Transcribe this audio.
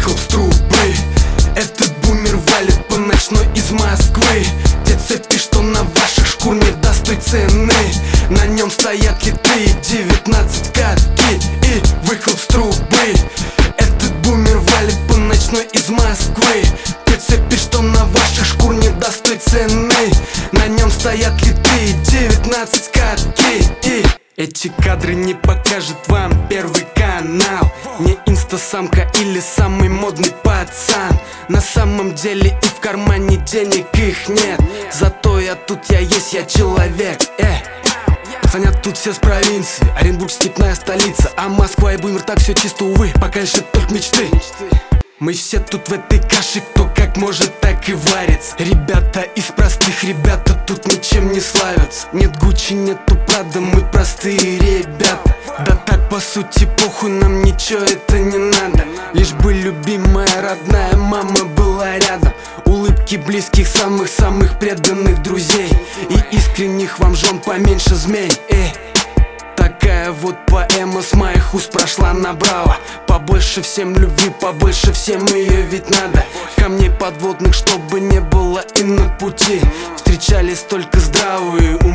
выхлоп с трубы. Этот бумер валит по ночной из Москвы. Те цепи, что на ваших шкур не даст той цены. На нем стоят литы, 19 катки и выхлоп с трубы. Этот бумер валит по ночной из Москвы. Те цепи, что на ваших шкур не даст той цены. На нем стоят литы, 19 катки и... Эти кадры не покажет вам Первый канал. Не инстасамка или самый модный пацан. На самом деле и в кармане денег их нет. Зато я тут, я есть, я человек. Пацанят тут все с провинции. Оренбург степная столица. А Москва и бумер так все чисто, увы. Пока лишь это только мечты. Мы все тут в этой каше, кто как может, так и варится. Ребята из простых, ребята тут ничем не славятся. Нет Гуччи, нету Прада, мы простые ребята. Да так по сути похуй, нам ничего это не надо. Лишь бы любимая родная мама была рядом. Улыбки близких, самых-самых преданных друзей. И искренних вам жен поменьше змей. Такая вот поэма с моих уст прошла направо. Побольше всем любви, побольше всем ее ведь надо. Камней подводных, чтобы не было и на пути. Встречались только здравые